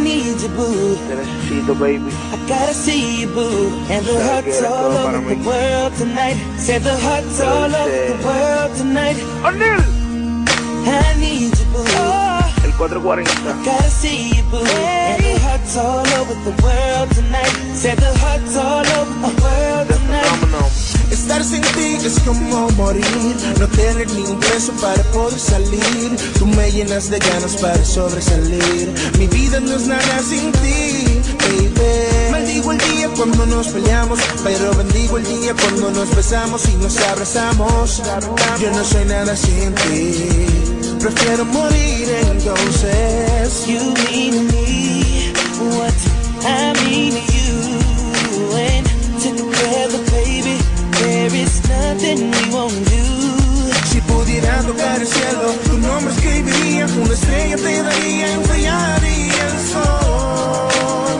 need you, boo. Te necesito, baby. I gotta see you, boo. And the hearts all over the world tonight. Said the hearts all over the world tonight. ¡Anil! I need you, boo. El 440. I gotta see you, boo. And the hearts all over the world tonight. Said the hearts all over the world tonight. Estar sin ti es como morir, no tener ni un peso para poder salir. Tú me llenas de ganas para sobresalir. Mi vida no es nada sin ti, baby. Maldigo el día cuando nos peleamos, pero bendigo el día cuando nos besamos y nos abrazamos. Yo no soy nada sin ti, prefiero morir entonces. You mean to me what I mean to you, and together, baby, there is nothing we won't do. Si pudiera tocar el cielo, tu nombre escribiría, una estrella te daría, enfriaría el sol.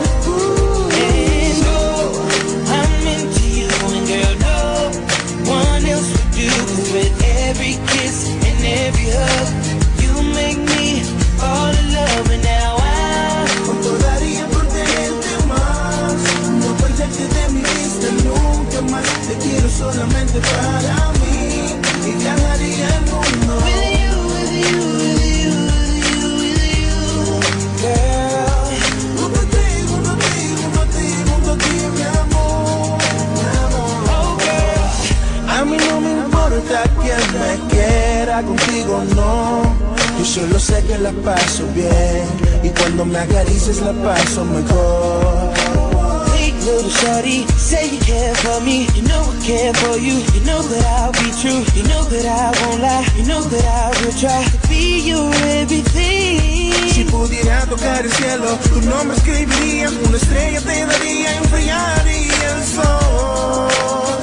And oh, I'm into you, and girl, no one else would do. 'Cause with every kiss and every hug, you make me all in love, and now cuánto daría por tenerte más, no perderte de mi vista nunca más. Te quiero solamente para mí y ganaría el mundo. with you, with you, with you, with you, with you, girl. Junto a ti, junto a ti, junto a ti, junto a ti, mi amor, mi amor. Oh, girl. A mí no me importa quién me quiera, contigo no. Yo solo sé que la paso bien y cuando me acarices la paso mejor. Hey, little shorty, say you care for me. You know I care for you. You know that I'll be true. You know that I won't lie. You know that I will try to be your everything. Si pudiera tocar el cielo, tu nombre escribiría, una estrella te daría, enfriaría el sol.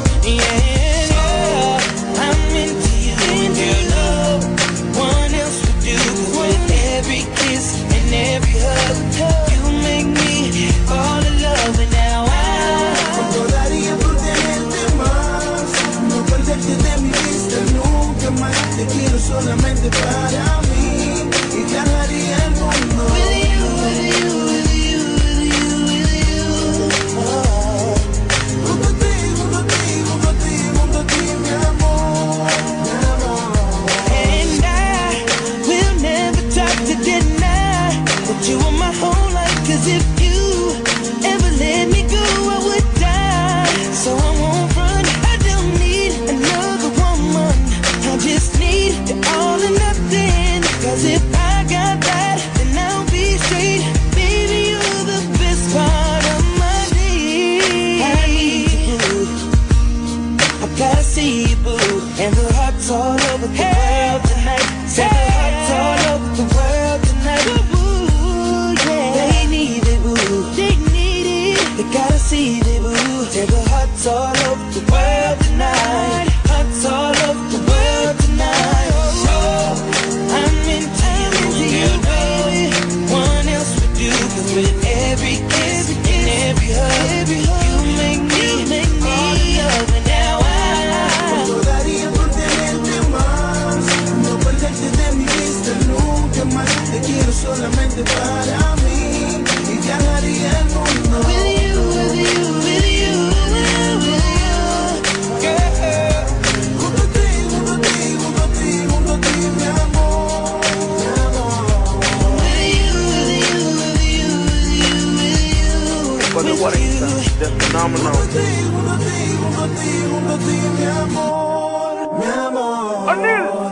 Yeah, I'm into you, and girl, no one else would do. 'Cause with every kiss and every hug, you make me fall in love, and now Cuánto daría por tenerte más, no perderte de mi vista nunca más. Te quiero solamente para mí y ganaría el mundo. with you, with you, with you, with you, with you. Oh. Junto a ti, junto a ti, junto a ti, junto a ti, mi amor, mi amor. And I will never try to deny that you are my whole life. 'Cause if you ever let me go, I would die. So I won't run, I don't need another woman. I just need the all or nothing. 'Cause if I got that, then I'll be straight. Baby, you're the best part of my day. I need you, boo. I gotta see you, boo. And the hearts all over the world tonight. Said the hearts all over the world tonight. Ooh, yeah. They need it, boo. They need it. They gotta see it, boo. Said the hearts all over the world tonight. Hearts all over the world tonight. Oh, I'm into you, baby. One else would do. 'Cause with every kiss and every hug, you make me all in love, and now Cuánto daría por tenerte más, no perderte de mi vista nunca más. Te quiero solamente para mí y ganaría el mundo. with you, with you, with you, with you, girl. Junto a ti, junto a ti, junto a ti, junto a ti, mi amor, mi amor. With you, with you, with you, with you, with you. 440. The phenomenal. Junto a ti, junto a ti, junto a ti, junto a ti, mi amor, mi amor. ¡Anil!